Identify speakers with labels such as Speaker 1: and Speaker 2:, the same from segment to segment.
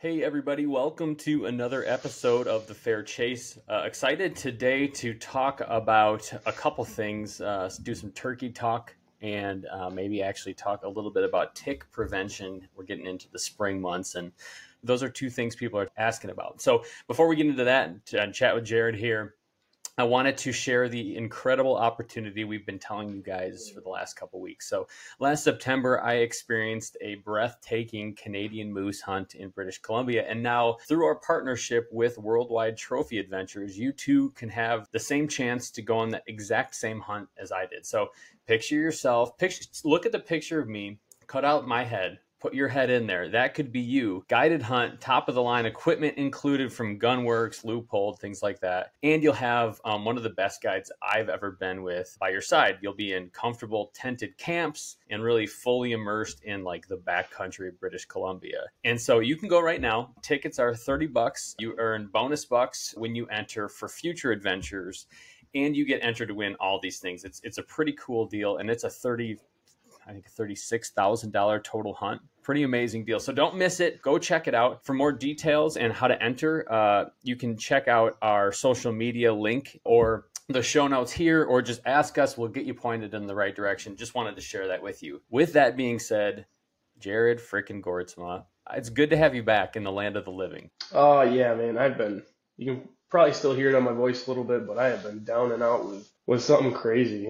Speaker 1: Hey everybody, welcome to another episode of The Fair Chase. Excited today to talk about a couple things, do some turkey talk, and maybe actually talk a little bit about tick prevention. We're getting into the spring months, and those are two things people are asking about. So before we get into that and chat with Jared here, I wanted to share the incredible opportunity we've been telling you guys for the last couple weeks. So last September, I experienced a breathtaking Canadian moose hunt in British Columbia. And now through our partnership with Worldwide Trophy Adventures, you too can have the same chance to go on the exact same hunt as I did. So picture yourself, look at the picture of me, cut out my head, put your head in there. That could be you. Guided hunt, top of the line, equipment included from Gunworks, Loophole, things like that. And you'll have one of the best guides I've ever been with by your side. You'll be in comfortable tented camps and really fully immersed in like the backcountry of British Columbia. And so you can go right now. Tickets are $30. You earn bonus bucks when you enter for future adventures, and you get entered to win all these things. It's a pretty cool deal, and it's a $36,000 total hunt. Pretty amazing deal. So don't miss it. Go check it out. For more details and how to enter, you can check out our social media link or the show notes here, or just ask us. We'll get you pointed in the right direction. Just wanted to share that with you. With that being said, Jared frickin' Gortsma, it's good to have you back in the land of the living.
Speaker 2: Oh, yeah, man. You can probably still hear it on my voice a little bit, but I have been down and out with something crazy.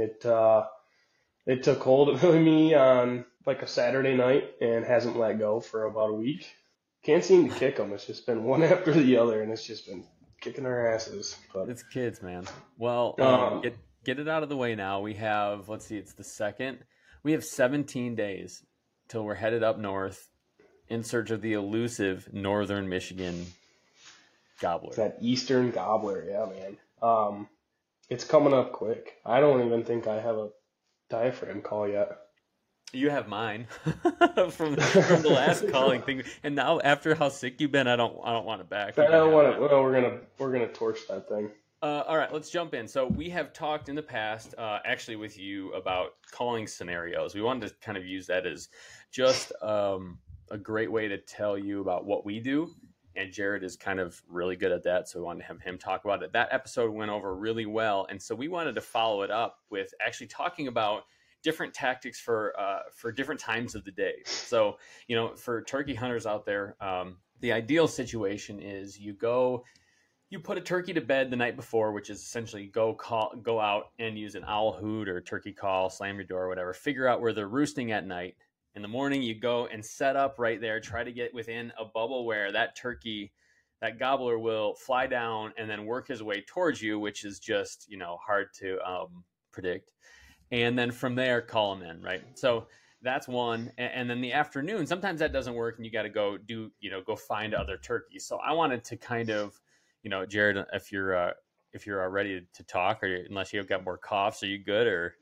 Speaker 2: It took hold of me on like a Saturday night and hasn't let go for about a week. Can't seem to kick them. It's just been one after the other, and it's just been kicking our asses. But
Speaker 1: it's kids, man. Well, get it out of the way now. We have, let's see, it's the 2nd. We have 17 days till we're headed up north in search of the elusive northern Michigan gobbler.
Speaker 2: That eastern gobbler, yeah, man. It's coming up quick. I don't even think I have a diaphragm call yet.
Speaker 1: You have mine from the last calling thing, and now after how sick you've been, I don't want it back.
Speaker 2: I don't want it. Well, we're gonna torch that thing.
Speaker 1: All right, let's jump in. So we have talked in the past, actually with you, about calling scenarios. We wanted to kind of use that as just a great way to tell you about what we do. And Jared is kind of really good at that, so we wanted to have him talk about it. That episode went over really well, and so we wanted to follow it up with actually talking about different tactics for different times of the day. So, for turkey hunters out there, the ideal situation is you put a turkey to bed the night before, which is essentially go out and use an owl hoot or turkey call, slam your door, or whatever. Figure out where they're roosting at night. In the morning, you go and set up right there. Try to get within a bubble where that turkey, that gobbler, will fly down and then work his way towards you, which is just, hard to predict. And then from there, call him in, right? So that's one. And then the afternoon, sometimes that doesn't work, and you got to go go find other turkeys. So I wanted to kind of, Jared, if you're ready to talk, or unless you've got more coughs, are you good? Or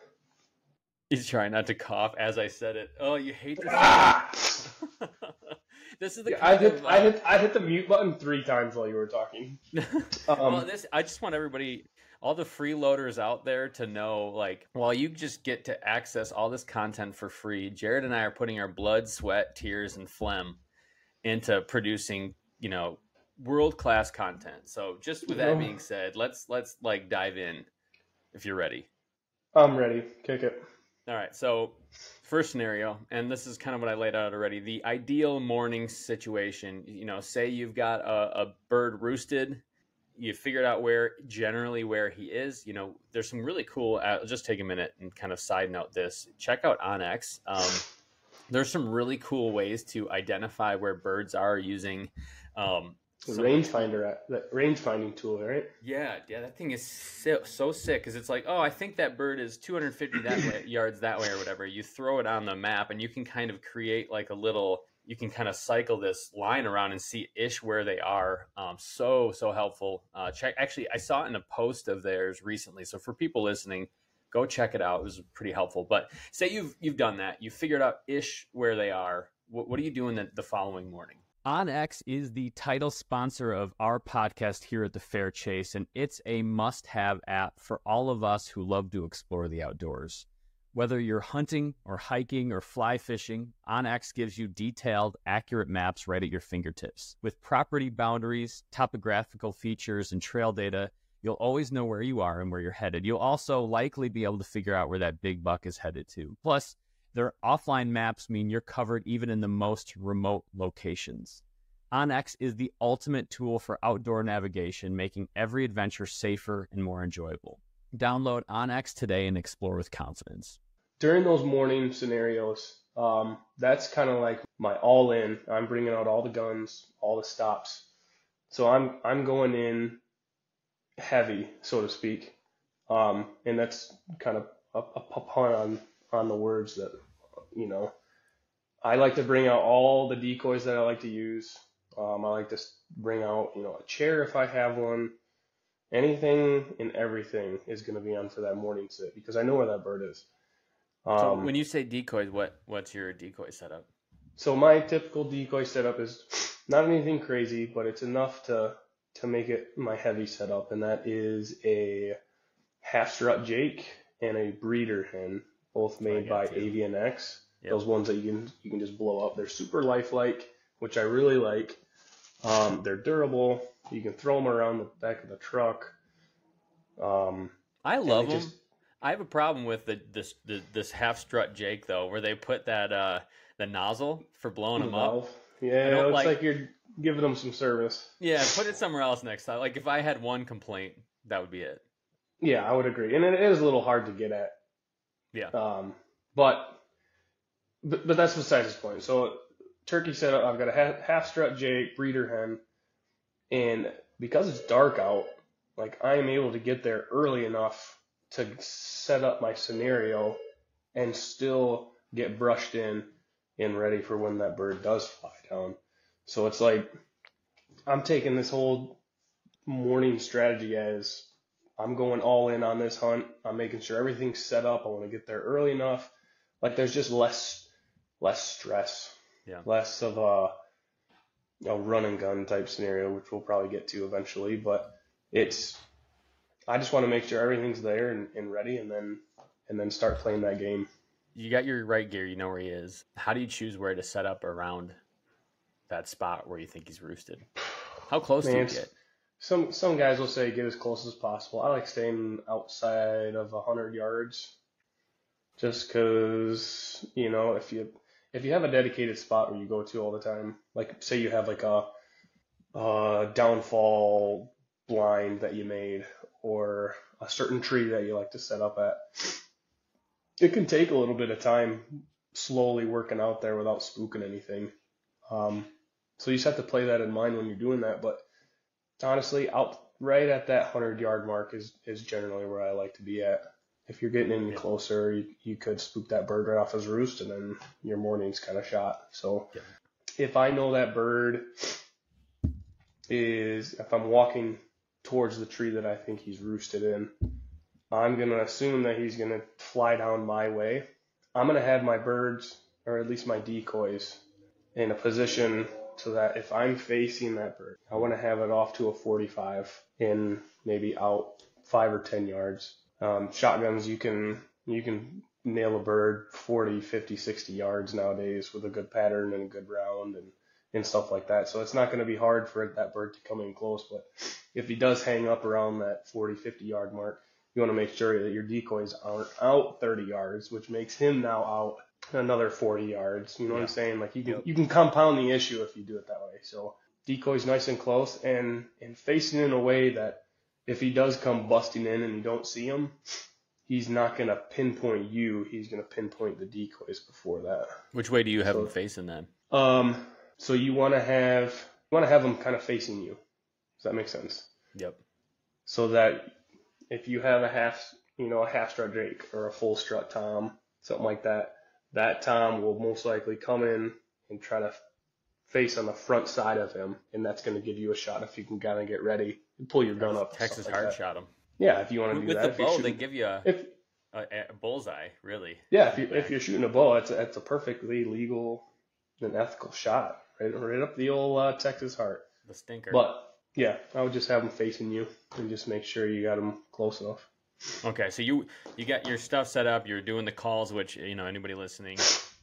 Speaker 1: he's trying not to cough as I said it. Oh, you hate this. This is the
Speaker 2: I hit the mute button 3 times while you were talking.
Speaker 1: I just want everybody, all the freeloaders out there, to know, like, while you just get to access all this content for free, Jared and I are putting our blood, sweat, tears, and phlegm into producing, world-class content. So just with that being said, let's like dive in if you're ready.
Speaker 2: I'm ready. Kick it.
Speaker 1: All right, so first scenario, and this is kind of what I laid out already, the ideal morning situation. Say you've got a bird roosted, you figured out where he is. There's some really cool, just take a minute and kind of side note this. Check out onX. There's some really cool ways to identify where birds are using
Speaker 2: range finding tool, right?
Speaker 1: Yeah, that thing is so sick, because it's like, oh, I think that bird is 250 yards that way or whatever. You throw it on the map, and you can kind of create like you can kind of cycle this line around and see where they are. So helpful. Actually, I saw it in a post of theirs recently. So for people listening, go check it out. It was pretty helpful. But say you've done that, you figured out where they are. What are you doing the following morning? onX is the title sponsor of our podcast here at The Fair Chase, and it's a must-have app for all of us who love to explore the outdoors.
Speaker 3: Whether you're hunting or hiking or fly fishing, OnX gives you detailed, accurate maps right at your fingertips. With property boundaries, topographical features, and trail data, you'll always know where you are and where you're headed. You'll also likely be able to figure out where that big buck is headed to. Plus, their offline maps mean you're covered even in the most remote locations. OnX is the ultimate tool for outdoor navigation, making every adventure safer and more enjoyable. Download OnX today and explore with confidence.
Speaker 2: During those morning scenarios, that's kind of like my all in. I'm bringing out all the guns, all the stops. So I'm going in heavy, so to speak. And that's kind of a pun on the words that, I like to bring out all the decoys that I like to use. I like to bring out, a chair if I have one. Anything and everything is going to be on for that morning sit because I know where that bird is.
Speaker 1: So when you say decoys, what's your decoy setup?
Speaker 2: So my typical decoy setup is not anything crazy, but it's enough to make it my heavy setup, and that is a half strut Jake and a breeder hen, both made by Avian X. Yep. Those ones that you can just blow up. They're super lifelike, which I really like. They're durable. You can throw them around the back of the truck.
Speaker 1: I love them. I have a problem with this half strut Jake though, where they put that the nozzle for blowing them up.
Speaker 2: Yeah, it looks like you're giving them some service.
Speaker 1: Yeah, put it somewhere else next time. Like if I had one complaint, that would be it.
Speaker 2: Yeah, I would agree, and it is a little hard to get at.
Speaker 1: Yeah.
Speaker 2: But that's besides the point. So turkey setup, I've got a half strut Jake, breeder hen, and because it's dark out, like I am able to get there early enough to set up my scenario and still get brushed in and ready for when that bird does fly down. So it's like I'm taking this whole morning strategy as I'm going all in on this hunt. I'm making sure everything's set up. I want to get there early enough. Like there's just less stress, less of a run and gun type scenario, which we'll probably get to eventually. But I just want to make sure everything's there and ready, and then start playing that game.
Speaker 1: You got your right gear. You know where he is. How do you choose where to set up around that spot where you think he's roosted? How close do you get?
Speaker 2: Some guys will say get as close as possible. I like staying outside of 100 yards, just because if you have a dedicated spot where you go to all the time, like say you have like a downfall blind that you made or a certain tree that you like to set up at, it can take a little bit of time slowly working out there without spooking anything. So you just have to play that in mind when you're doing that. But honestly, out right at that 100-yard mark is generally where I like to be at. If you're getting in closer, you could spook that bird right off his roost, and then your morning's kind of shot. So if I know that bird if I'm walking towards the tree that I think he's roosted in, I'm going to assume that he's going to fly down my way. I'm going to have my birds, or at least my decoys, in a position so that if I'm facing that bird, I want to have it off to a 45 in maybe out 5 or 10 yards. Shotguns, you can nail a bird 40, 50, 60 yards nowadays with a good pattern and a good round and stuff like that. So it's not going to be hard for that bird to come in close. But if he does hang up around that 40, 50 yard mark, you want to make sure that your decoys aren't out 30 yards, which makes him now out another 40 yards. You know what I'm saying? Like you can compound the issue if you do it that way. So decoys nice and close and facing in a way that if he does come busting in and you don't see him, he's not going to pinpoint you. He's going to pinpoint the decoys before that.
Speaker 1: Which way do you have him facing then?
Speaker 2: So you want to have him kind of facing you. Does that make sense?
Speaker 1: Yep.
Speaker 2: So that if you have a half strut Jake or a full strut Tom, something like that, that Tom will most likely come in and try to face on the front side of him, and that's going to give you a shot if you can kind of get ready and pull your gun up.
Speaker 1: Texas hard shot him.
Speaker 2: Yeah, if you want to do
Speaker 1: with
Speaker 2: that.
Speaker 1: With the bow, they give you a bullseye, really.
Speaker 2: Yeah, if you're shooting a bow, it's a perfectly legal and ethical shot, right up the old Texas heart.
Speaker 1: The stinker.
Speaker 2: But yeah, I would just have them facing you and just make sure you got them close enough.
Speaker 1: Okay, so you got your stuff set up. You're doing the calls, which anybody listening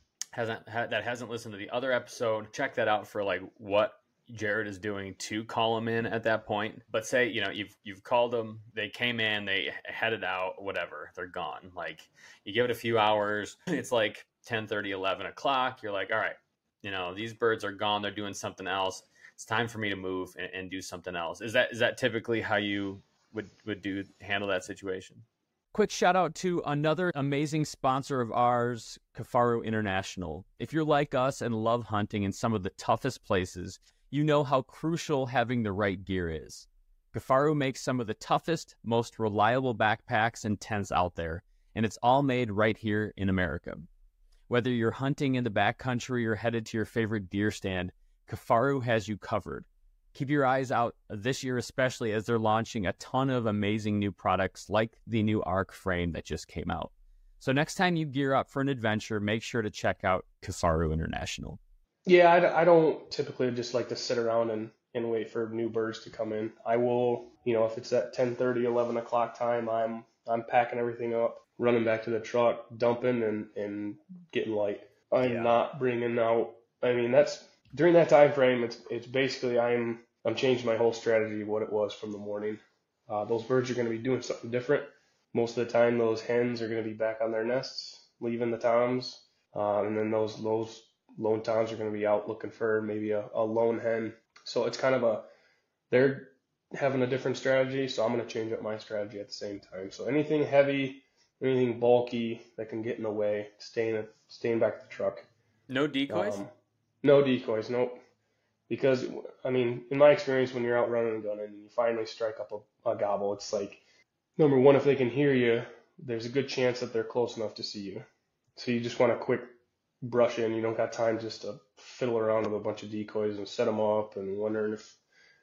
Speaker 1: that hasn't listened to the other episode, check that out for like what Jared is doing to call them in at that point. But say you've called them, they came in, they headed out, whatever, they're gone. Like you give it a few hours, it's like 10:30, 11 o'clock. You're like, all right, these birds are gone. They're doing something else. It's time for me to move and do something else. Is that typically how you would handle that situation?
Speaker 3: Quick shout out to another amazing sponsor of ours, Kifaru International. If you're like us and love hunting in some of the toughest places, you know how crucial having the right gear is. Kifaru makes some of the toughest, most reliable backpacks and tents out there, and it's all made right here in America. Whether you're hunting in the backcountry or headed to your favorite deer stand, Kifaru has you covered. Keep your eyes out this year, especially as they're launching a ton of amazing new products like the new Arc frame that just came out. So next time you gear up for an adventure, make sure to check out Kifaru International.
Speaker 2: Yeah, I don't typically just like to sit around and wait for new birds to come in. I will, if it's at 10:30, 11 o'clock time, I'm packing everything up, running back to the truck, dumping and getting light. I'm not bringing out. I mean, that's during that time frame. It's basically I'm changing my whole strategy of what it was from the morning. Those birds are going to be doing something different. Most of the time, those hens are going to be back on their nests, leaving the toms, and then those lone toms are going to be out looking for maybe a lone hen. So it's kind of they're having a different strategy, so I'm going to change up my strategy at the same time. So anything heavy, anything bulky that can get in the way, staying back at the truck.
Speaker 1: No decoys?
Speaker 2: No decoys, nope. Because, I mean, in my experience, when you're out running and gunning and you finally strike up a gobble, it's like, number one, if they can hear you, there's a good chance that they're close enough to see you. So you just want a quick brush in. You don't got time just to fiddle around with a bunch of decoys and set them up and wondering if,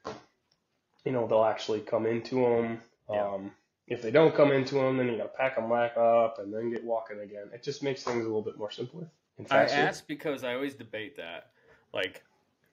Speaker 2: they'll actually come into them.
Speaker 1: Yeah.
Speaker 2: If they don't come into them, then you got to pack them back up and then get walking again. It just makes things a little bit more simpler and faster.
Speaker 1: I ask because I always debate that. Like,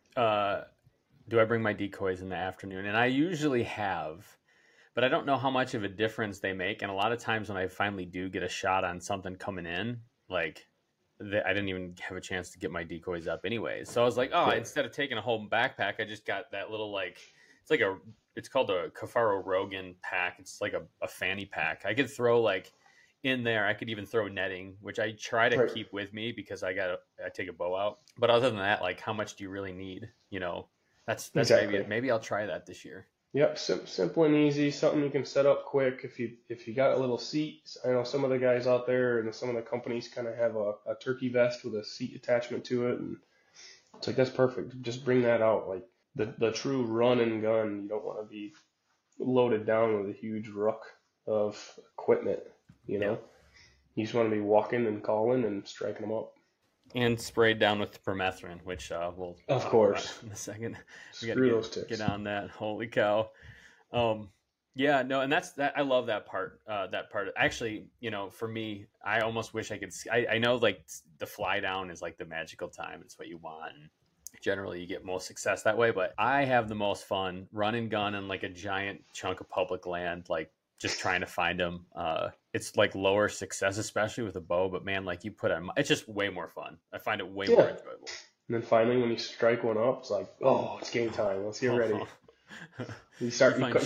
Speaker 1: do I bring my decoys in the afternoon? And I usually have, but I don't know how much of a difference they make. And a lot of times when I finally do get a shot on something coming in, like I didn't even have a chance to get my decoys up anyways. So I was like, instead of taking a whole backpack, I just got that little, it's called a Kifaru Rogan pack. It's like a fanny pack. I could throw in there. I could even throw netting, which I try to keep with me because I take a bow out. But other than that, how much do you really need? That's exactly. Maybe I'll try that this year.
Speaker 2: Yep, simple and easy, something you can set up quick. If you got a little seat, I know some of the guys out there and some of the companies kind of have a turkey vest with a seat attachment to it, and it's like that's perfect. Just bring that out, like the true run and gun. You don't want to be loaded down with a huge ruck of equipment. You just want to be walking and calling and striking them up.
Speaker 1: And sprayed down with permethrin, which we'll
Speaker 2: of course
Speaker 1: in a second.
Speaker 2: Screw those ticks.
Speaker 1: Get on that. Holy cow! Yeah, no, and that's that. I love that part. Actually, for me, I almost wish I could. I know the fly down is the magical time. It's what you want. And generally, you get most success that way. But I have the most fun run and gun in a giant chunk of public land, just trying to find them. It's lower success, especially with a bow, but man, you put on, it's just way more fun. I find it way more enjoyable.
Speaker 2: And then finally, when you strike one up, it's it's game time. Let's get ready. You start making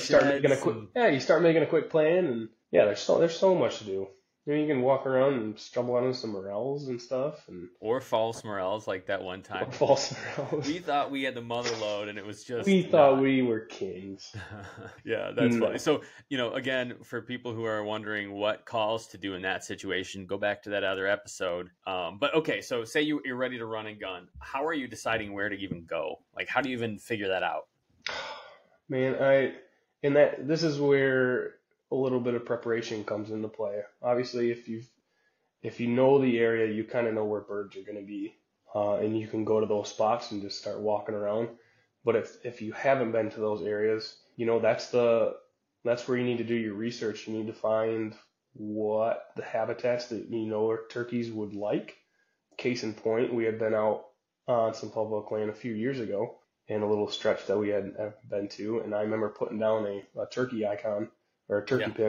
Speaker 2: a quick plan, and there's so much to do. You can walk around and stumble onto some morels and stuff,
Speaker 1: or false morels like that one time.
Speaker 2: False morels.
Speaker 1: We thought we had the mother load, and it was just
Speaker 2: thought we were kings.
Speaker 1: Yeah, that's funny. So again, for people who are wondering what calls to do in that situation, go back to that other episode. But okay, so say you're ready to run and gun. How are you deciding where to even go? How do you even figure that out?
Speaker 2: Man, this is where a little bit of preparation comes into play. Obviously, if you know the area, you kind of know where birds are going to be, and you can go to those spots and just start walking around. But if you haven't been to those areas, that's where you need to do your research. You need to find what the habitats that turkeys would like. Case in point, we had been out on some public land a few years ago in a little stretch that we had been to, and I remember putting down a turkey icon or a turkey pin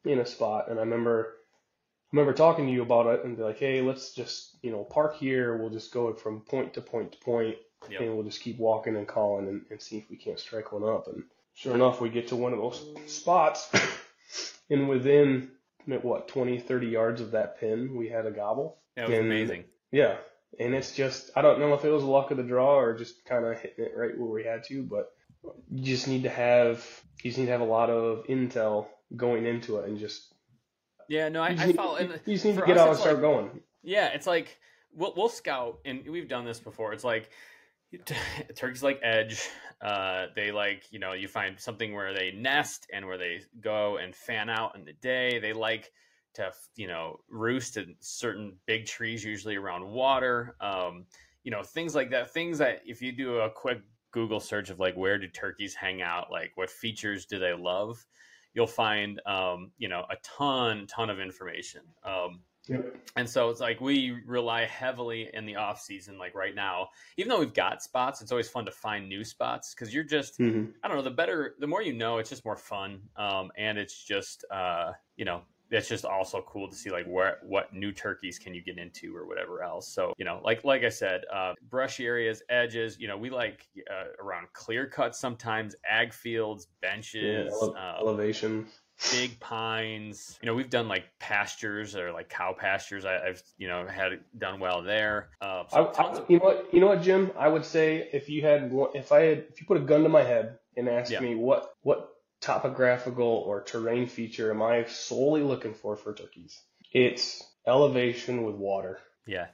Speaker 2: in a spot, and I remember talking to you about it and be like, hey, let's just, park here. We'll just go from point to point to point,
Speaker 1: Yep.
Speaker 2: and we'll just keep walking and calling and see if we can't strike one up. And sure enough, we get to one of those spots, and within, 20, 30 yards of that pin, we had a gobble.
Speaker 1: That was amazing.
Speaker 2: Yeah. And it's just, I don't know if it was luck of the draw or just kind of hitting it right where we had to, but you just need to have a lot of intel going into it and just.
Speaker 1: Yeah, no, I follow. And
Speaker 2: you just need to get out and start going.
Speaker 1: Yeah, it's like we'll scout, and we've done this before. It's like turkeys like edge. They like, you find something where they nest and where they go and fan out in the day. They like to, roost in certain big trees, usually around water. Things like that. Things that if you do a quick Google search of like where do turkeys hang out, like what features do they love, you'll find a ton of information.
Speaker 2: Yep.
Speaker 1: And so it's like we rely heavily in the off season, like right now, even though we've got spots, it's always fun to find new spots because you're just,
Speaker 2: Mm-hmm.
Speaker 1: I don't know, the more it's just more fun. And it's just, it's just also cool to see like what new turkeys can you get into or whatever else. So, like I said, brushy areas, edges, we like around clear cuts sometimes, ag fields, benches,
Speaker 2: elevation.
Speaker 1: Big pines. You know, we've done like pastures or like cow pastures. I've had it done well there.
Speaker 2: You know what, Jim? I would say if you put a gun to my head and asked me what topographical or terrain feature am I solely looking for turkeys, it's elevation with water.
Speaker 1: Yeah.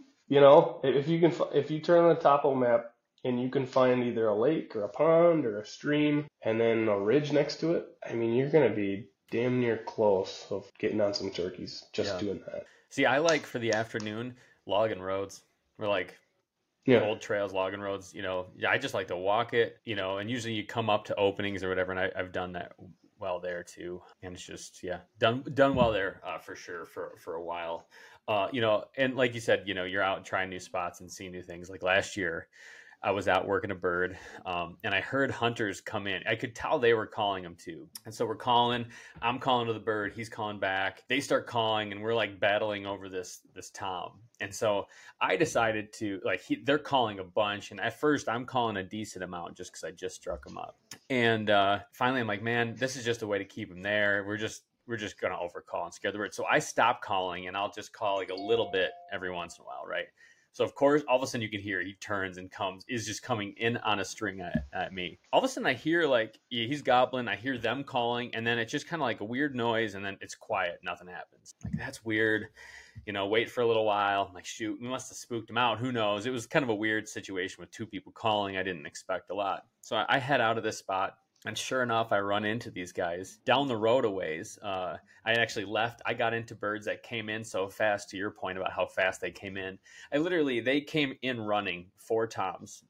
Speaker 2: If you turn on the topo map and you can find either a lake or a pond or a stream and then a ridge next to it, I mean, you're going to be damn near close of getting on some turkeys doing that.
Speaker 1: See, I like for the afternoon logging roads. We're like old trails, logging roads, I just like to walk it, and usually you come up to openings or whatever. And I've done that well there too. And it's just, done well there for sure for a while. And like you said, you're out trying new spots and seeing new things. Like last year, I was out working a bird, and I heard hunters come in. I could tell they were calling him too. And so I'm calling to the bird, he's calling back. They start calling, and we're like battling over this tom. And so I decided to, they're calling a bunch. And at first I'm calling a decent amount just because I just struck him up. And finally I'm like, man, this is just a way to keep him there. We're just going to overcall and scare the bird. So I stop calling, and I'll just call like a little bit every once in a while, right? So of course, all of a sudden you can hear he turns and is just coming in on a string at me. All of a sudden I hear he's gobbling. I hear them calling, and then it's just kind of like a weird noise, and then it's quiet. Nothing happens. Like, that's weird. Wait for a little while. I'm like, shoot, we must have spooked him out. Who knows? It was kind of a weird situation with two people calling. I didn't expect a lot. So I head out of this spot. And sure enough, I run into these guys down the road a ways. I actually left. I got into birds that came in so fast, to your point about how fast they came in. They came in running 4 toms.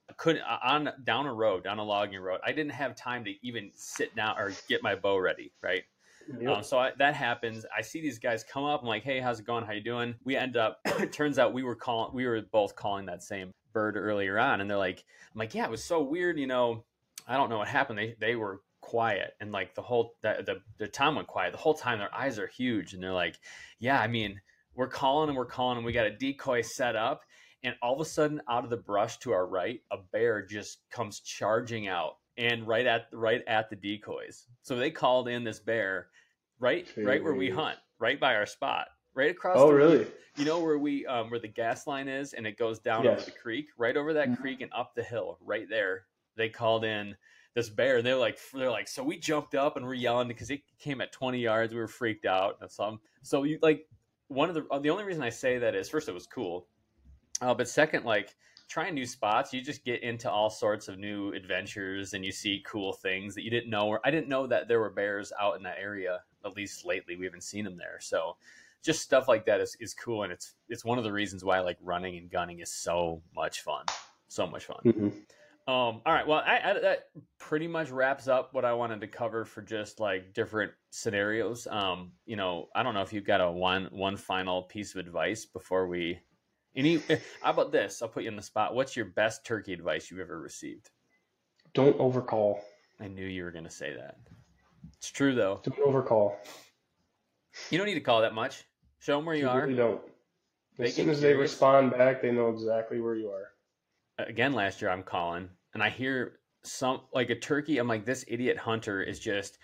Speaker 1: Down a logging road. I didn't have time to even sit down or get my bow ready, right? Yep. That happens. I see these guys come up. I'm like, hey, how's it going? How you doing? We end up, it turns out we were both calling that same bird earlier on. And they're like, I'm like, yeah, it was so weird, I don't know what happened. They were quiet, and like the tom went quiet the whole time. Their eyes are huge, and they're like, yeah, I mean, we're calling, and we got a decoy set up, and all of a sudden, out of the brush to our right, a bear just comes charging out, and right at the decoys. So they called in this bear right where we hunt, right by our spot, right across.
Speaker 2: Oh, really?
Speaker 1: Where we where the gas line is, and it goes down over the creek, right over that creek and up the hill, right there. They called in this bear, and they're like, so we jumped up and we're yelling because it came at 20 yards. We were freaked out. So you one of the only reason I say that is, first, it was cool. But second, trying new spots, you just get into all sorts of new adventures, and you see cool things that you didn't know. Or I didn't know that there were bears out in that area, at least lately. We haven't seen them there. So just stuff like that is cool. And it's one of the reasons why running and gunning is so much fun. So much fun.
Speaker 2: Mm-hmm.
Speaker 1: All right. Well, that pretty much wraps up what I wanted to cover for just different scenarios. I don't know if you've got one final piece of advice before we. How about this? I'll put you in the spot. What's your best turkey advice you've ever received?
Speaker 2: Don't overcall.
Speaker 1: I knew you were going to say that. It's true though.
Speaker 2: Don't overcall.
Speaker 1: You don't need to call that much. Show them where you
Speaker 2: You
Speaker 1: are.
Speaker 2: really don't.
Speaker 1: They
Speaker 2: As soon
Speaker 1: get
Speaker 2: as they
Speaker 1: curious.
Speaker 2: respond back, they know exactly where you are.
Speaker 1: Again, last year I'm calling and I hear some like a turkey. I'm like, this idiot hunter is just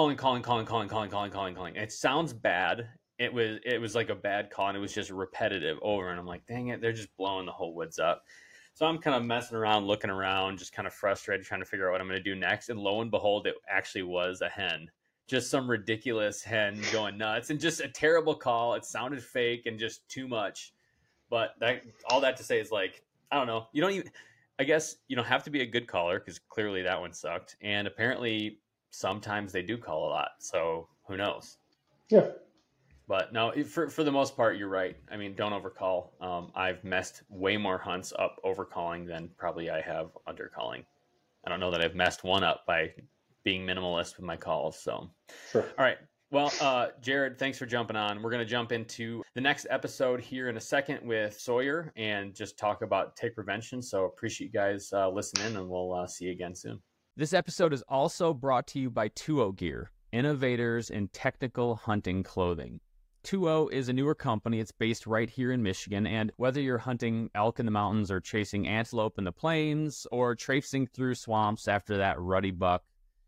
Speaker 1: calling. It sounds bad. It was like a bad call and it was just repetitive over. And I'm like, dang it, they're just blowing the whole woods up. So I'm kind of messing around, looking around, just kind of frustrated, trying to figure out what I'm going to do next. And lo and behold, it actually was a hen. Just some ridiculous hen going nuts and just a terrible call. It sounded fake and just too much. But that all that to say is like, I don't know. You don't even. I guess you don't have to be a good caller because clearly that one sucked. And apparently sometimes they do call a lot. So who knows?
Speaker 2: Yeah.
Speaker 1: But no, for the most part, you're right. I mean, don't overcall. I've messed way more hunts up overcalling than probably I have undercalling. I don't know that I've messed one up by being minimalist with my calls. So,
Speaker 2: Sure.
Speaker 1: all right. Well, Jared, thanks for jumping on. We're going to jump into the next episode here in a second with Sawyer and just talk about tick prevention. So appreciate you guys listening, and we'll see you again soon.
Speaker 3: This episode is also brought to you by 2O Gear, innovators in technical hunting clothing. 2O is a newer company. It's based right here in Michigan, and whether you're hunting elk in the mountains or chasing antelope in the plains or traipsing through swamps after that ruddy buck,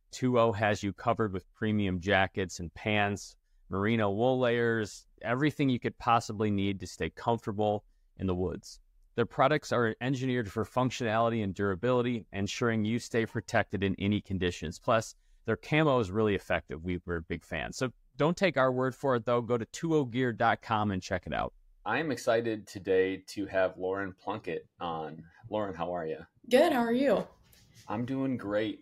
Speaker 3: 2O has you covered with premium jackets and pants, merino wool layers, everything you could possibly need to stay comfortable in the woods. Their products are engineered for functionality and durability, ensuring you stay protected in any conditions. Plus, their camo is really effective. We're big fans. So don't take our word for it, though. Go to 2ogear.com and check it out.
Speaker 1: I'm excited today to have Lauren Plunkett on. Lauren, how are you?
Speaker 4: Good. How are you?
Speaker 1: I'm doing great.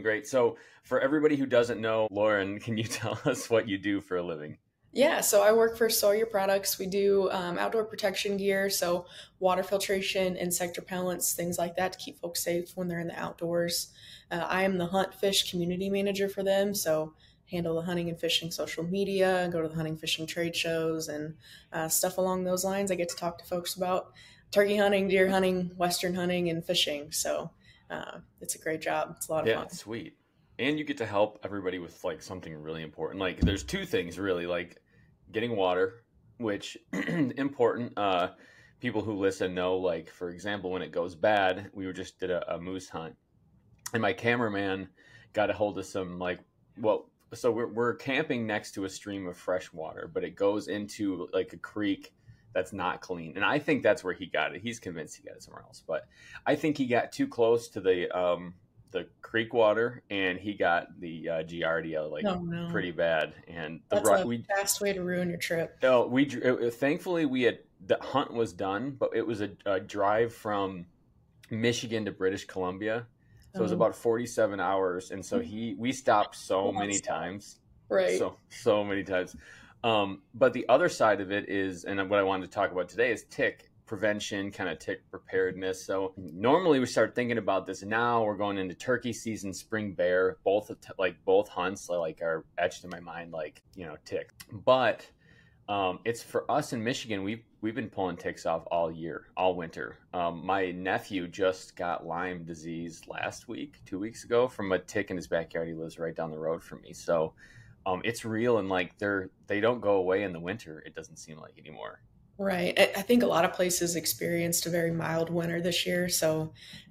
Speaker 1: So for everybody who doesn't know, Lauren, can you tell us what you do for a living?
Speaker 4: Yeah, so I work for Sawyer Products. We do outdoor protection gear, so water filtration, insect repellents, things like that to keep folks safe when they're in the outdoors. I am the hunt fish community manager for them, so handle the hunting and fishing social media, go to the hunting fishing trade shows and stuff along those lines. I get to talk to folks about turkey hunting, deer hunting, western hunting, and fishing. So it's a great job. It's a lot of fun.
Speaker 1: Yeah, sweet. And you get to help everybody with like something really important. Like there's two things really, like getting water, which important. People who listen know, like, for example, when it goes bad, we just did a moose hunt and my cameraman got a hold of some so we're camping next to a stream of fresh water, but it goes into like a creek that's not clean. And I think that's where he got it. He's convinced he got it somewhere else, but I think he got too close to the creek water and he got the Giardia pretty bad. And
Speaker 4: that's a fast way to ruin your trip.
Speaker 1: No, thankfully the hunt was done, but it was a drive from Michigan to British Columbia. So it was about 47 hours. And so we stopped so many times.
Speaker 4: Right.
Speaker 1: So many times. But the other side of it is, and what I wanted to talk about today is tick prevention, kind of tick preparedness. So normally we start thinking about this now. We're going into turkey season, spring bear, both hunts like are etched in my mind, like, tick. But it's for us in Michigan. We've been pulling ticks off all year, all winter. My nephew just got Lyme disease last week, 2 weeks ago, from a tick in his backyard. He lives right down the road from me. So it's real, and like they don't go away in the winter. It doesn't seem like anymore.
Speaker 4: Right. I think a lot of places experienced a very mild winter this year, so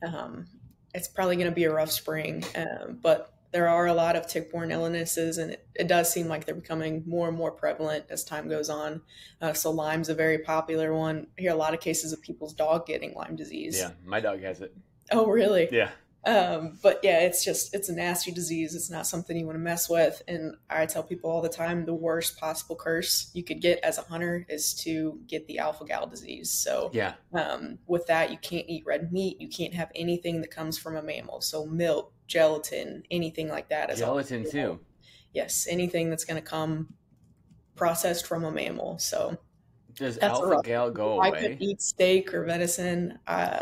Speaker 4: it's probably going to be a rough spring. But there are a lot of tick-borne illnesses, and it does seem like they're becoming more and more prevalent as time goes on. So Lyme's a very popular one. I hear a lot of cases of people's dog getting Lyme disease.
Speaker 1: Yeah, my dog has it.
Speaker 4: Oh, really?
Speaker 1: Yeah.
Speaker 4: But yeah, it's a nasty disease. It's not something you want to mess with. And I tell people all the time, the worst possible curse you could get as a hunter is to get the alpha-gal disease. So
Speaker 1: yeah,
Speaker 4: with that, you can't eat red meat. You can't have anything that comes from a mammal. So milk, gelatin, anything like that. Is
Speaker 1: gelatin too.
Speaker 4: Yes, anything that's going to come processed from a mammal. So
Speaker 1: does alpha-gal go away?
Speaker 4: I could eat steak or venison.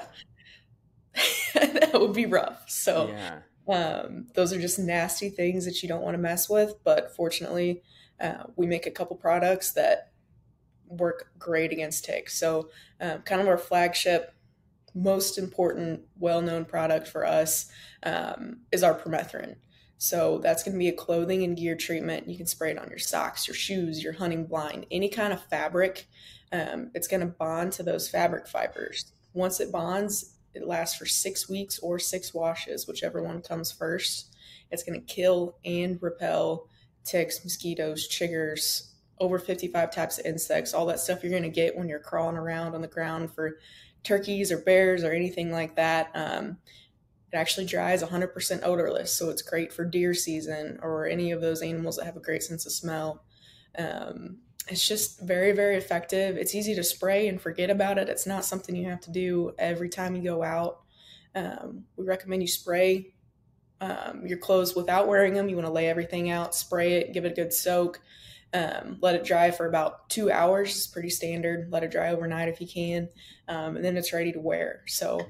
Speaker 4: That would be rough. So yeah. Those are just nasty things that you don't want to mess with. But fortunately, we make a couple products that work great against ticks. So kind of our flagship, most important, well-known product for us is our permethrin. So that's going to be a clothing and gear treatment. You can spray it on your socks, your shoes, your hunting blind, any kind of fabric. It's going to bond to those fabric fibers. Once it bonds, it lasts for 6 weeks or 6 washes, whichever one comes first. It's going to kill and repel ticks, mosquitoes, chiggers, over 55 types of insects, all that stuff you're going to get when you're crawling around on the ground for turkeys or bears or anything like that. It actually dries 100% odorless, so it's great for deer season or any of those animals that have a great sense of smell. It's just very, very effective. It's easy to spray and forget about it. It's not something you have to do every time you go out. We recommend you spray your clothes without wearing them. You want to lay everything out, spray it, give it a good soak, let it dry for about 2 hours. It's pretty standard. Let it dry overnight if you can, and then it's ready to wear. So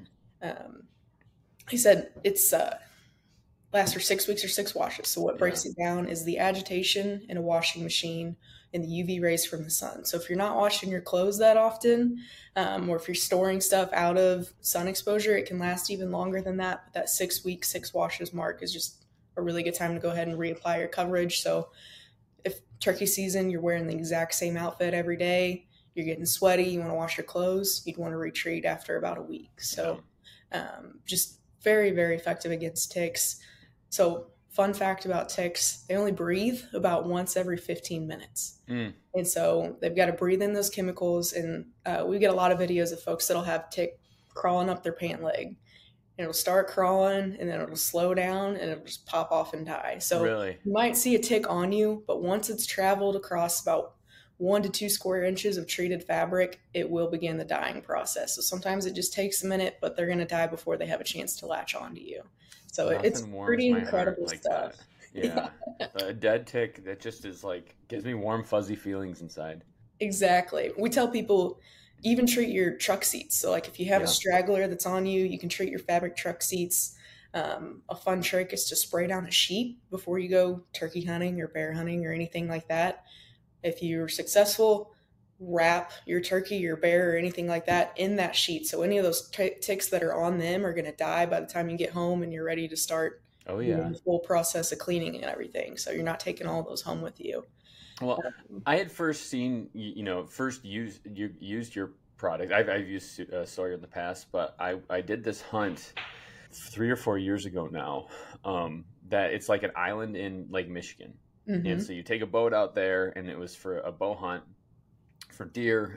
Speaker 4: he said it's lasts for 6 weeks or 6 washes. So what breaks it down is the agitation in a washing machine and the UV rays from the sun. So if you're not washing your clothes that often, or if you're storing stuff out of sun exposure, it can last even longer than that. But that 6 week, 6 washes mark is just a really good time to go ahead and reapply your coverage. So if turkey season, you're wearing the exact same outfit every day, you're getting sweaty, you want to wash your clothes, you'd want to retreat after about a week. So just very, very effective against ticks. So fun fact about ticks, they only breathe about once every 15 minutes. And so they've got to breathe in those chemicals. And we get a lot of videos of folks that'll have tick crawling up their pant leg. And it'll start crawling and then it'll slow down and it'll just pop off and die. So you might see a tick on you, but once it's traveled across about 1 to 2 square inches of treated fabric, it will begin the dying process. So sometimes it just takes a minute, but they're going to die before they have a chance to latch onto you. So it's pretty incredible stuff.
Speaker 1: Yeah. A dead tick that just is like, gives me warm, fuzzy feelings inside.
Speaker 4: Exactly. We tell people, even treat your truck seats. So like if you have a straggler that's on you, you can treat your fabric truck seats. A fun trick is to spray down a sheet before you go turkey hunting or bear hunting or anything like that. If you're successful, wrap your turkey, your bear, or anything like that in that sheet. So any of those ticks that are on them are going to die by the time you get home and you're ready to start the full process of cleaning and everything. So you're not taking all those home with you.
Speaker 1: Well, I had first seen, used your product. I've used Sawyer in the past, but I did this hunt 3 or 4 years ago now, that it's like an island in Lake Michigan. And so you take a boat out there, and it was for a bow hunt for deer.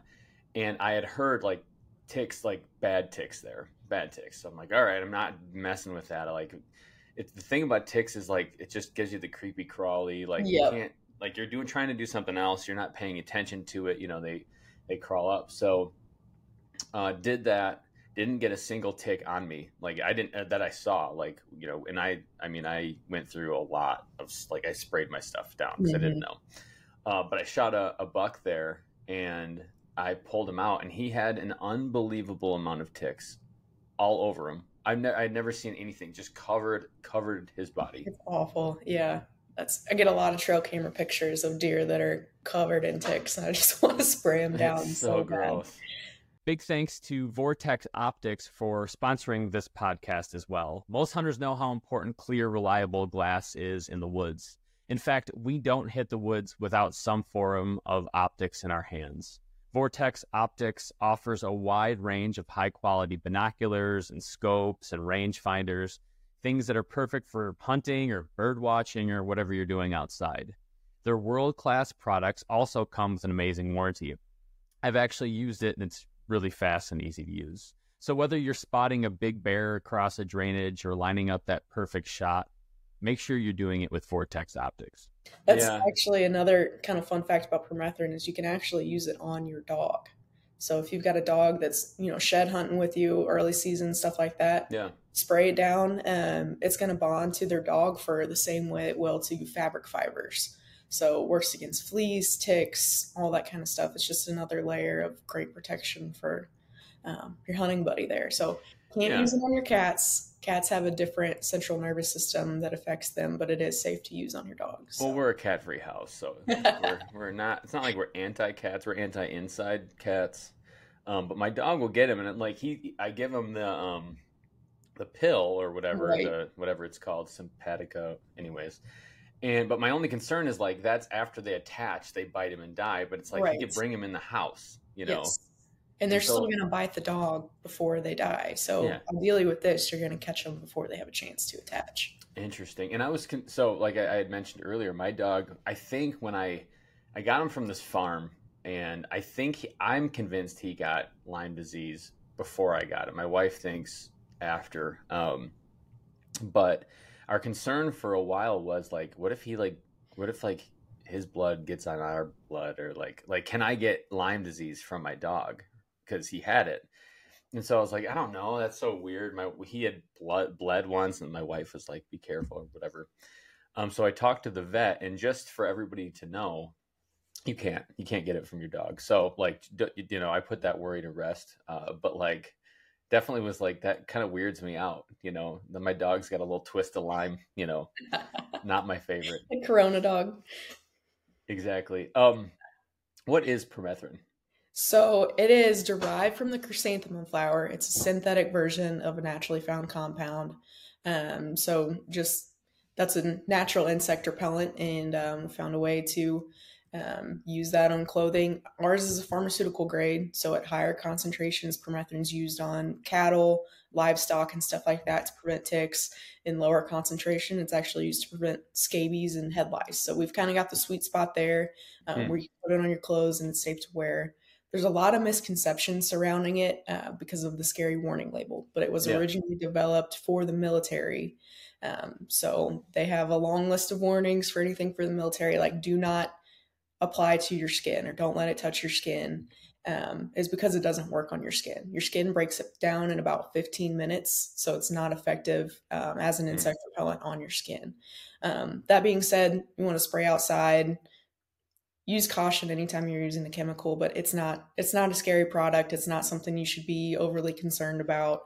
Speaker 1: And I had heard like ticks, like bad ticks. So I'm like, all right, I'm not messing with that. It's the thing about ticks is like, it just gives you the creepy crawly, like you can't, like you're trying to do something else. You're not paying attention to it. They crawl up. So, did that. Didn't get a single tick on me. Like I didn't, that I saw, like, and I went through a lot of, like, I sprayed my stuff down because I didn't know. But I shot a buck there and I pulled him out and he had an unbelievable amount of ticks all over him. I'd never seen anything, just covered his body.
Speaker 4: It's awful. Yeah. I get a lot of trail camera pictures of deer that are covered in ticks and I just want to spray them down.
Speaker 1: It's so gross.
Speaker 4: Bad.
Speaker 3: Big thanks to Vortex Optics for sponsoring this podcast as well. Most hunters know how important clear, reliable glass is in the woods. In fact, we don't hit the woods without some form of optics in our hands. Vortex Optics offers a wide range of high-quality binoculars and scopes and rangefinders, things that are perfect for hunting or bird watching or whatever you're doing outside. Their world-class products also come with an amazing warranty. I've actually used it, and it's really fast and easy to use. So whether you're spotting a big bear across a drainage or lining up that perfect shot, make sure you're doing it with Vortex Optics.
Speaker 4: That's actually another kind of fun fact about permethrin is you can actually use it on your dog. So if you've got a dog that's, shed hunting with you, early season, stuff like that, spray it down. It's going to bond to their dog for the same way it will to fabric fibers. So it works against fleas, ticks, all that kind of stuff. It's just another layer of great protection for your hunting buddy there. So can't use them on your cats. Cats have a different central nervous system that affects them, but it is safe to use on your dogs. So.
Speaker 1: Well, we're a cat-free house, so we're not. It's not like we're anti-cats. We're anti-inside cats. But my dog will get him, and I give him the pill or whatever,
Speaker 4: Right.
Speaker 1: whatever it's called, Simpatico, anyways. But my only concern is like that's after they attach, they bite him and die. But it's like he could
Speaker 4: Right.
Speaker 1: bring him in the house,
Speaker 4: Yes. And they're
Speaker 1: And
Speaker 4: still
Speaker 1: so,
Speaker 4: going to bite the dog before they die. So
Speaker 1: yeah,
Speaker 4: ideally with this, you're going to catch them before they have a chance to attach.
Speaker 1: interesting. And so like I had mentioned earlier, my dog. I think when I got him from this farm, and I think I'm convinced he got Lyme disease before I got him. My wife thinks after. But our concern for a while was like, what if like his blood gets on our blood, or like can I get Lyme disease from my dog because he had it? And so I was like, I don't know, that's so weird. He had bled once, and my wife was like, be careful or whatever. So I talked to the vet, and just for everybody to know, you can't get it from your dog. So like, I put that worry to rest. But like, definitely was like, that kind of weirds me out. Then my dog's got a little twist of Lyme. Not my favorite.
Speaker 4: The Corona dog.
Speaker 1: Exactly. What is permethrin?
Speaker 4: So it is derived from the chrysanthemum flower. It's a synthetic version of a naturally found compound. So just that's a natural insect repellent, and we found a way to use that on clothing. Ours is a pharmaceutical grade, so at higher concentrations, permethrin is used on cattle, livestock, and stuff like that to prevent ticks. In lower concentration, it's actually used to prevent scabies and head lice. So we've kind of got the sweet spot there where you can put it on your clothes and it's safe to wear. There's a lot of misconceptions surrounding it because of the scary warning label, but it was originally developed for the military. So they have a long list of warnings for anything for the military, like do not apply to your skin or don't let it touch your skin, is because it doesn't work on your skin. Your skin breaks it down in about 15 minutes, so it's not effective as an insect repellent on your skin. That being said, you want to spray outside. Use caution anytime you're using the chemical, but it's not a scary product. It's not something you should be overly concerned about.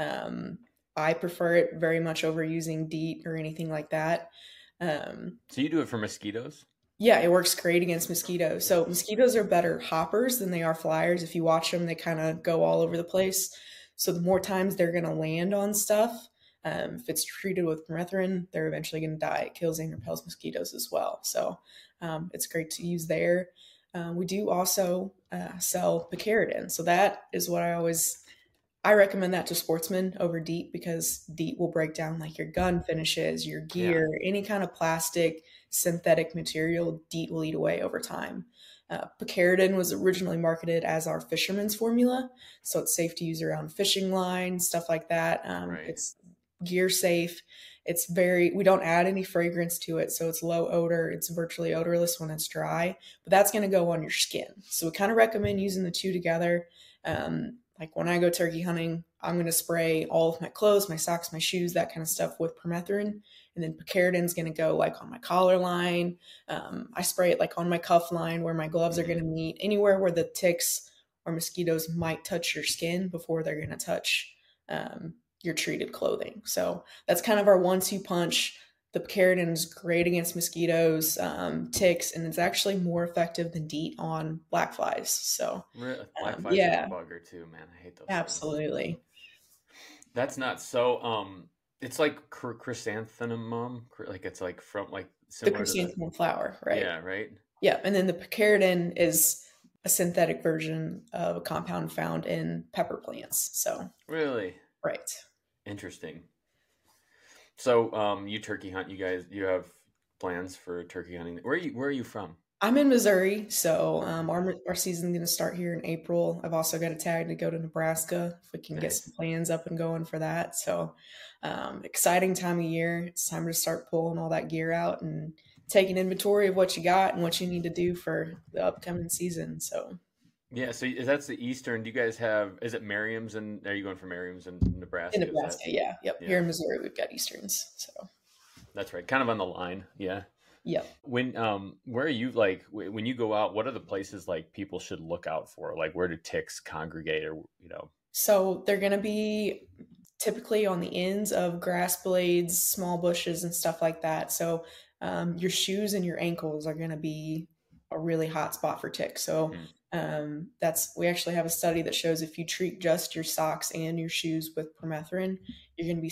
Speaker 4: I prefer it very much over using DEET or anything like that.
Speaker 1: So you do it for mosquitoes?
Speaker 4: Yeah, it works great against mosquitoes. So mosquitoes are better hoppers than they are flyers. If you watch them, they kind of go all over the place. So the more times they're going to land on stuff, if it's treated with permethrin, they're eventually going to die. It kills and repels mosquitoes as well. So it's great to use there. We do also sell picaridin. So that is what I recommend that to sportsmen over DEET, because DEET will break down like your gun finishes, your gear, any kind of plastic, synthetic material. DEET will eat away over time. Picaridin was originally marketed as our fisherman's formula, so it's safe to use around fishing lines, stuff like that. It's gear safe. We don't add any fragrance to it, so it's low odor. It's virtually odorless when it's dry, but that's going to go on your skin. So we kind of recommend using the two together. Like when I go turkey hunting, I'm going to spray all of my clothes, my socks, my shoes, that kind of stuff with permethrin. And then picaridin is going to go like on my collar line. I spray it like on my cuff line where my gloves are going to meet, anywhere where the ticks or mosquitoes might touch your skin before they're going to touch your treated clothing. So that's kind of our 1-2 punch. The picaridin is great against mosquitoes, ticks, and it's actually more effective than DEET on black flies. So
Speaker 1: black flies are a bugger too, man. I hate those.
Speaker 4: Absolutely.
Speaker 1: Things. That's not so. It's like chrysanthemum, like it's like from like
Speaker 4: the chrysanthemum flower, right?
Speaker 1: Yeah, right.
Speaker 4: Yeah, and then the picaridin is a synthetic version of a compound found in pepper plants. So
Speaker 1: really,
Speaker 4: right.
Speaker 1: Interesting. So, you turkey hunt. You have plans for turkey hunting. Where are you from?
Speaker 4: I'm in Missouri, so our season's going to start here in April. I've also got a tag to go to Nebraska if we can get some plans up and going for that. So, exciting time of year. It's time to start pulling all that gear out and taking inventory of what you got and what you need to do for the upcoming season. So.
Speaker 1: Yeah, so that's the Eastern. Do you guys have? Is it Merriam's, and are you going for Merriam's in Nebraska?
Speaker 4: In Nebraska, yeah. Here in Missouri, we've got Easterns. So
Speaker 1: that's right, kind of on the line, yeah.
Speaker 4: Yep.
Speaker 1: When where are you, like when you go out? What are the places like people should look out for? Like where do ticks congregate, or
Speaker 4: So they're going to be typically on the ends of grass blades, small bushes, and stuff like that. So your shoes and your ankles are going to be a really hot spot for ticks. So
Speaker 1: Mm.
Speaker 4: we actually have a study that shows if you treat just your socks and your shoes with permethrin, you're going to be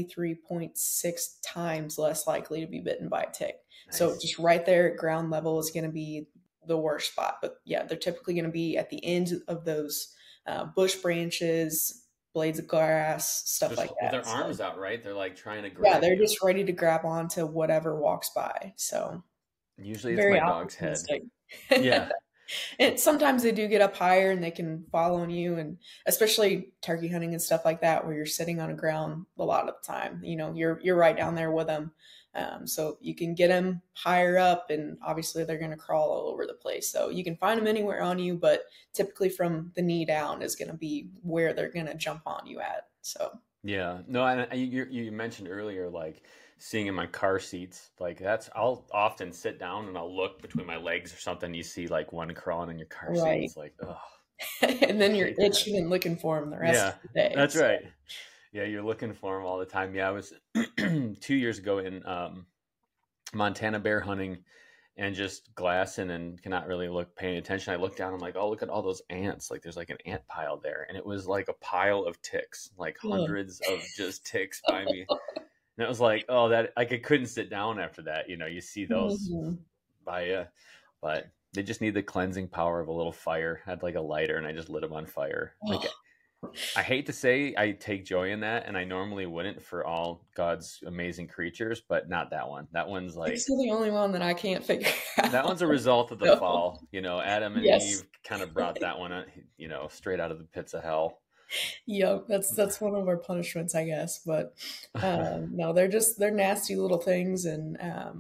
Speaker 4: 73.6 times less likely to be bitten by a tick. So
Speaker 1: Nice.
Speaker 4: just right there at ground level is going to be the worst spot. But yeah, they're typically going to be at the ends of those bush branches, blades of grass, stuff
Speaker 1: Just
Speaker 4: like
Speaker 1: with
Speaker 4: that.
Speaker 1: their arms out, right? They're like trying to
Speaker 4: Yeah,
Speaker 1: grab
Speaker 4: they're
Speaker 1: you.
Speaker 4: just ready to grab onto whatever walks by. So
Speaker 1: Usually it's
Speaker 4: very
Speaker 1: my dog's head.
Speaker 4: opportunistic.
Speaker 1: Yeah.
Speaker 4: And sometimes they do get up higher and they can fall on you, and especially turkey hunting and stuff like that, where you're sitting on the ground a lot of the time. You know, you're right down there with them, so you can get them higher up, and obviously they're going to crawl all over the place. So you can find them anywhere on you, but typically from the knee down is going to be where they're going to jump on you at. So
Speaker 1: Yeah. No, and you mentioned earlier, like seeing in my car seats, like I'll often sit down and I'll look between my legs or something. You see like one crawling in your car seat.
Speaker 4: right,
Speaker 1: It's like, oh,
Speaker 4: and then you're
Speaker 1: hate that.
Speaker 4: itching and looking for them the rest
Speaker 1: Yeah,
Speaker 4: of the day.
Speaker 1: that's
Speaker 4: So,
Speaker 1: right. Yeah, you're looking for them all the time. Yeah, I was 2 years ago in Montana bear hunting and just glassing and cannot really paying attention. I look down, I'm like, oh, look at all those ants. Like there's like an ant pile there. And it was like a pile of ticks, like
Speaker 4: ugh.
Speaker 1: hundreds of just ticks by me. And it was like, oh, that like I couldn't sit down after that. You know, you see those
Speaker 4: Mhm.
Speaker 1: by but they just need the cleansing power of a little fire. I had like a lighter and I just lit them on fire. Like I hate to say I take joy in that, and I normally wouldn't for all God's amazing creatures, but not that one. That one's like
Speaker 4: Ticks are the only one that I can't figure
Speaker 1: that
Speaker 4: out.
Speaker 1: one's a result of the
Speaker 4: So,
Speaker 1: fall. You know, Adam and
Speaker 4: yes.
Speaker 1: Eve kind of brought that one, you know, straight out of the pits of hell.
Speaker 4: Yep, that's one of our punishments, I guess. But no, they're nasty little things, and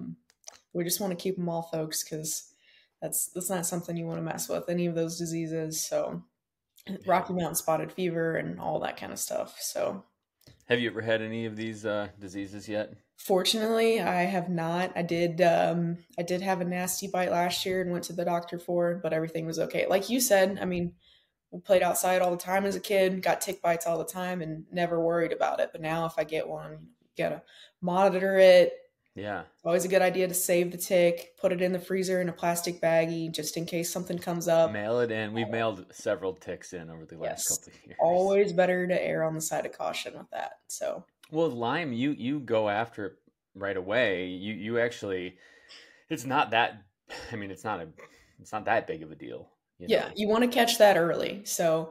Speaker 4: we just want to keep them all, folks, because that's not something you want to mess with. Any of those diseases, so Rocky Mountain spotted fever and all that kind of stuff. So,
Speaker 1: Have you ever had any of these diseases yet?
Speaker 4: fortunately, I have not. I did have a nasty bite last year and went to the doctor for it, but everything was okay. Like you said, I mean, we played outside all the time as a kid, got tick bites all the time, and never worried about it. But now, if I get one, you gotta monitor it.
Speaker 1: Yeah.
Speaker 4: It's always a good idea to save the tick, put it in the freezer in a plastic baggie, just in case something comes up.
Speaker 1: Mail it in. We've mailed several ticks in over the last
Speaker 4: Yes,
Speaker 1: couple of years.
Speaker 4: always better to err on the side of caution with that. So,
Speaker 1: Well, Lyme, you go after it right away. You actually, it's not that. I mean, it's not that big of a deal. You
Speaker 4: yeah,
Speaker 1: know?
Speaker 4: you want to catch that early. So,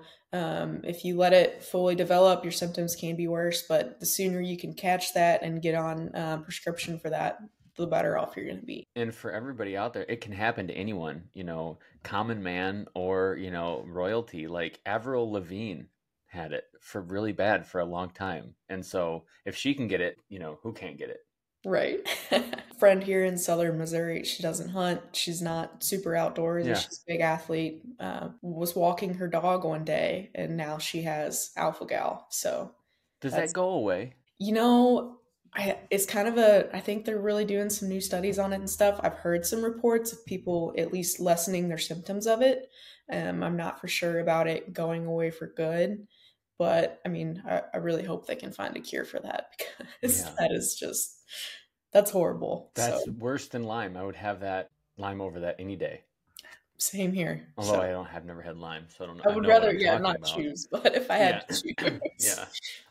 Speaker 4: if you let it fully develop, your symptoms can be worse. But the sooner you can catch that and get on prescription for that, the better off you're going to be.
Speaker 1: And for everybody out there, it can happen to anyone, you know, common man or, you know, royalty. Like Avril Lavigne had it for really bad for a long time. And so if she can get it, you know, who can't get it?
Speaker 4: Right. Friend here in southern Missouri, she doesn't hunt. She's not super outdoorsy.
Speaker 1: Yeah.
Speaker 4: She's a big athlete. Was walking her dog one day, and now she has alpha gal. So
Speaker 1: Does
Speaker 4: that's,
Speaker 1: that go away?
Speaker 4: you know, it's kind of I think they're really doing some new studies on it and stuff. I've heard some reports of people at least lessening their symptoms of it. I'm not for sure about it going away for good, but I mean, I really hope they can find a cure for that, because
Speaker 1: Yeah.
Speaker 4: that is just, that's horrible.
Speaker 1: That's
Speaker 4: So
Speaker 1: worse than Lyme. I would have that Lyme over that any day.
Speaker 4: same here.
Speaker 1: Although
Speaker 4: So
Speaker 1: I've never had Lyme, so I don't know.
Speaker 4: I would
Speaker 1: know what
Speaker 4: rather,
Speaker 1: I'm
Speaker 4: yeah,
Speaker 1: talking
Speaker 4: not
Speaker 1: about.
Speaker 4: choose, but if I had to choose,
Speaker 1: Yeah.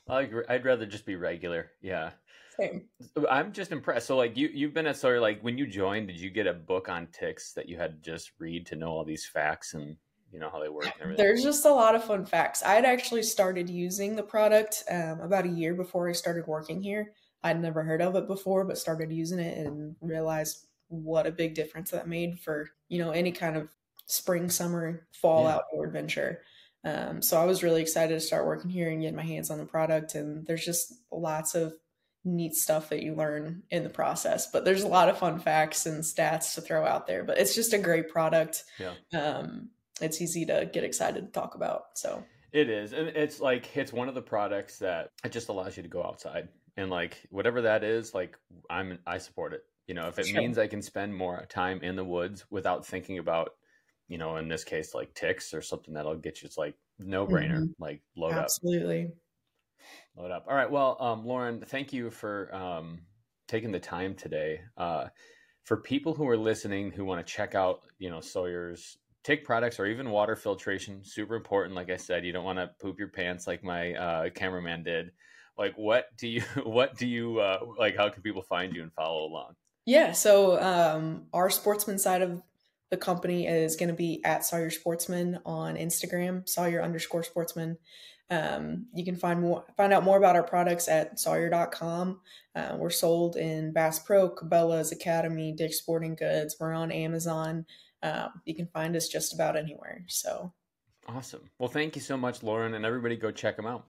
Speaker 1: I'd rather just be regular. Yeah.
Speaker 4: same.
Speaker 1: I'm just impressed. So like you've been at sort of like when you joined, did you get a book on ticks that you had to just read to know all these facts and you know how they work and everything?
Speaker 4: There's just a lot of fun facts. I had actually started using the product about a year before I started working here. I'd never heard of it before, but started using it and realized what a big difference that made for, you know, any kind of spring, summer, fall
Speaker 1: Yeah.
Speaker 4: outdoor adventure. So I was really excited to start working here and get my hands on the product. And there's just lots of neat stuff that you learn in the process. But there's a lot of fun facts and stats to throw out there. But it's just a great product.
Speaker 1: Yeah.
Speaker 4: It's easy to get excited to talk about. So
Speaker 1: It is. And it's like it's one of the products that it just allows you to go outside. And like whatever that is, like I support it. You know, if it
Speaker 4: Sure.
Speaker 1: means I can spend more time in the woods without thinking about, you know, in this case, like ticks or something that'll get you, it's like no brainer.
Speaker 4: Mhm.
Speaker 1: Like load up.
Speaker 4: Absolutely.
Speaker 1: Load up. All right. Well, Lauren, thank you for taking the time today. for people who are listening who want to check out, Sawyer's tick products or even water filtration, super important. Like I said, you don't want to poop your pants like my cameraman did. Like, what do you like? How can people find you and follow along?
Speaker 4: Yeah, so our sportsman side of the company is going to be at Sawyer Sportsman on Instagram, Sawyer_sportsman. You can find out more about our products at Sawyer.com. We're sold in Bass Pro, Cabela's, Academy, Dick's Sporting Goods. We're on Amazon. You can find us just about anywhere. So
Speaker 1: Awesome. Well, thank you so much, Lauren, and everybody go check them out.